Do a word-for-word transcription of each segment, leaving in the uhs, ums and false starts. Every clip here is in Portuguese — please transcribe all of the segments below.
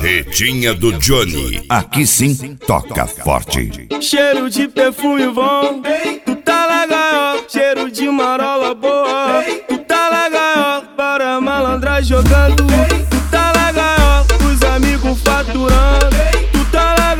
Barretinha do Johnny. Aqui sim toca forte. Cheiro de perfume bom, tu tá na gaiola. Cheiro de marola boa, tu tá na gaiola. Para malandra jogando, tu tá na gaiola. Os amigos faturando, tu tá na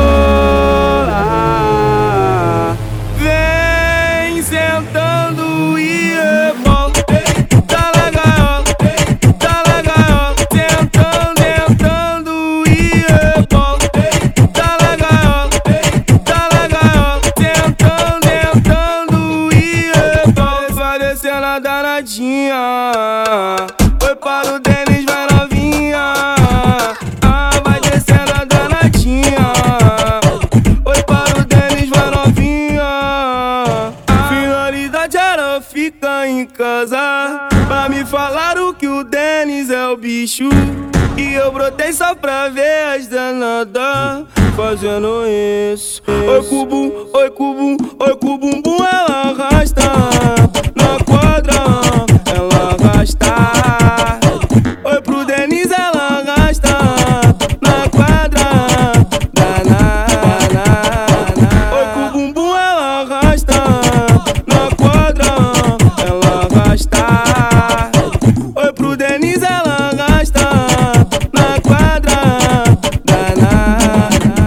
gaiola. Vem sentando e rebola. Tu tá na gaiola, tu tá na gaiola. Sentando, entrando e rebola. Tu tá na gaiola, tu tá na gaiola. Sentando, entrando e rebola. Vai descendo a danadinha. Foi para o Denis, vai novinha. Ah, vai descendo a danadinha. Foi para o Denis, vai novinha. Finalidade era ficar em casa, pra me falar o que o Denis é o bicho. E eu brotei só pra ver as danadas fazendo isso. Oi cubum, oi cubum, oi cubumbum, ela arrasta na quadra, ela arrasta. Oi pro Denis, ela arrasta na quadra, danana. Oi cubumbum, ela arrasta na quadra, ela arrasta. Oi pro Denis, ela arrasta na quadra, danana.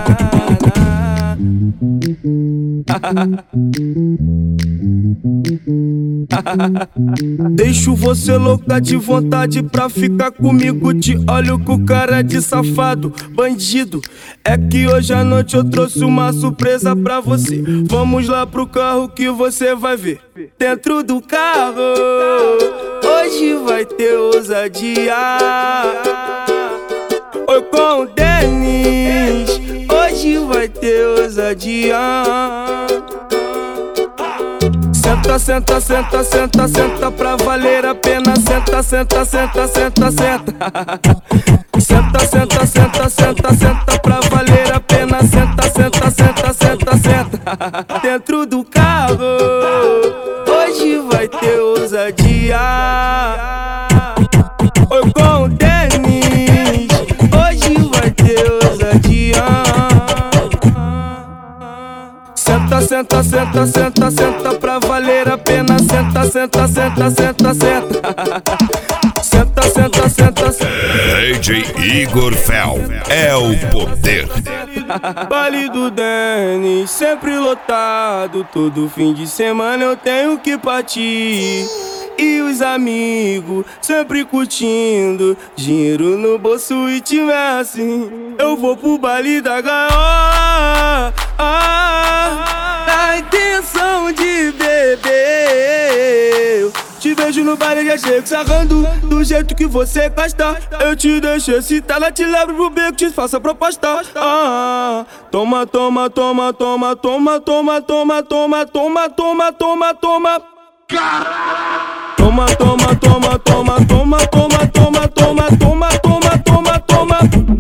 Deixo você louca de vontade pra ficar comigo. Te olho com cara de safado, bandido. É que hoje à noite eu trouxe uma surpresa pra você. Vamos lá pro carro que você vai ver. Dentro do carro, hoje vai ter ousadia. Oi com o Denis, hoje vai ter ousadia. Senta, senta, senta, senta, senta pra valer a pena. Senta, senta, senta, senta, senta. Senta, senta, senta, senta, senta pra valer a pena. Senta, senta, senta, senta, senta. Dentro do carro, hoje vai ter ousadia. Oi com o Denis, hoje vai ter ousadia. Senta, senta, senta, senta, senta pra valer a pena. Senta, senta, senta, senta, senta. Senta, senta, senta, senta. D J Igor Fel é o poder. Baile do Denis, sempre lotado. Todo fim de semana eu tenho que partir. E os amigos sempre curtindo, dinheiro no bolso e tiver assim, eu vou pro baile da gaiola, ah, na intenção de beber. Te vejo no baile, já chego sarrando, do jeito que você gosta. Eu te deixo excitar, ela te levo pro beco, te faço a proposta. Ah, toma, toma, toma, toma, toma, toma, toma, toma, toma, toma, toma, toma. Toma, toma, toma, toma, toma, toma, toma, toma, toma, toma, toma, toma.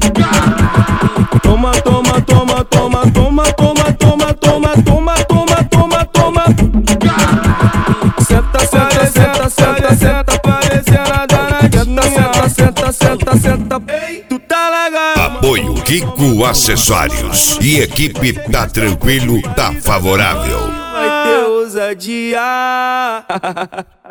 Toma, toma, toma, toma, toma, toma, toma, toma, toma, toma, toma, toma. Senta, senta, senta, senta, senta, parecendo a danadinha. Senta, senta, senta, senta, tu tá na gaiola. Apoio Kiko Acessórios e equipe Tá Tranquilo, Tá Favorável. Vai ter ousadia.